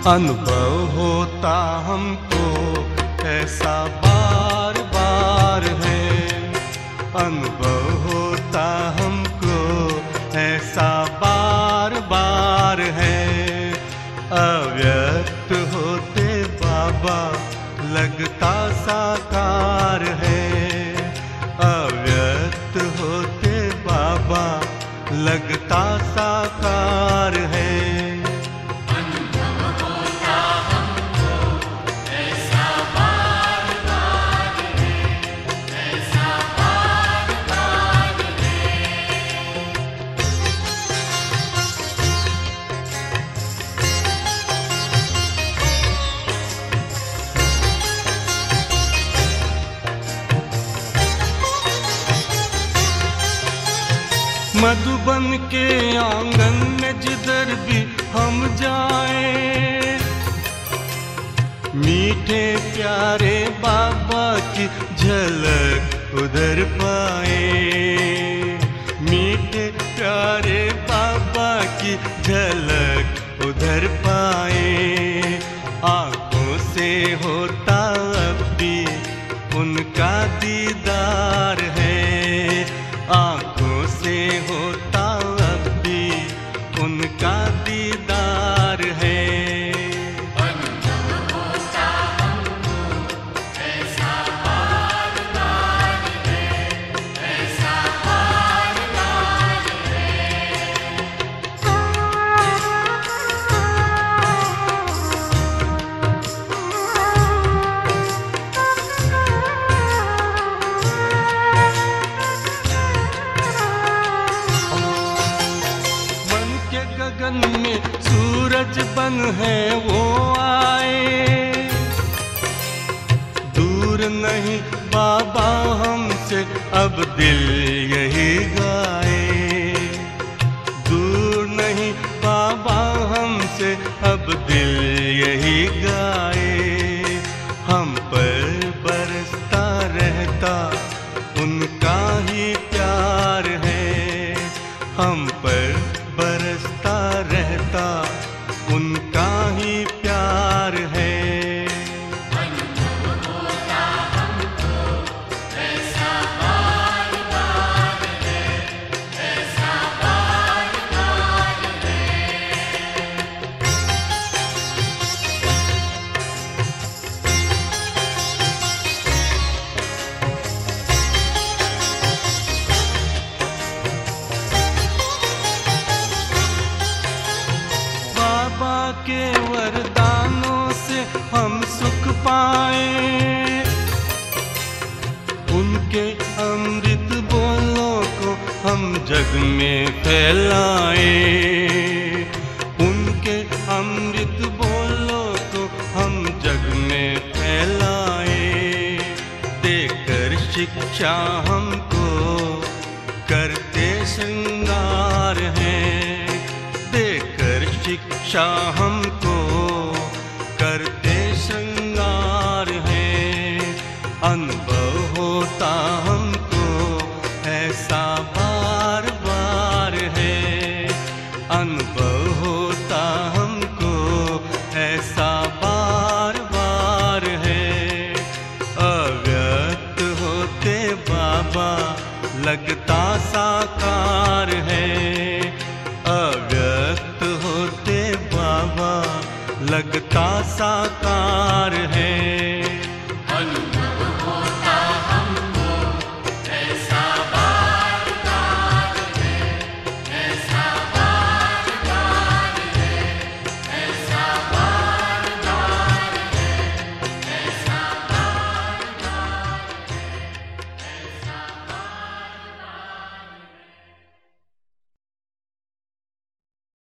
अनुभव होता हमको ऐसा बार बार है, अनुभव होता हमको ऐसा बार बार है। अव्यक्त होते बाबा लगता साकार है, अव्यक्त होते बाबा लगता साकार है। मधुबन के आंगन में जिधर भी हम जाएं, मीठे प्यारे बाबा की झलक उधर पाए, मीठे प्यारे बाबा की झलक उधर पाए। आंखों से होता अब भी उनका दीदार है, आंखों से होता अब भी उनका दीदार है। अनुभव होता हमको ऐसा बार बार है, ऐसा बार बार गगन में सूरज बन है वो आए, दूर नहीं बाबा हमसे अब दिल यही गाए, दूर नहीं बाबा हमसे अब दिल यही गाए। हम पर बरसता रहता उनका ही प्यार है, हम पर बरसता रहता उनका ही प्यार है। अनुभव होता हमको ऐसा बार बार है, ऐसा बार बार बाबा के वरदानों से हम सुख पाए, उनके अमृत बोलों को हम जग में फैलाए, उनके अमृत बोलों को हम जग में फैलाए। देकर शिक्षा हमको करते श्रृंगार हैं, देकर शिक्षा हमको करते श्रृंगार हैं। अनुभव होता हमको ऐसा बार बार है, अनुभव होता हमको ऐसा बार बार है। अव्यक्त होते बाबा लगता साकार है, अव्यक्त होते बाबा लगता साकार है।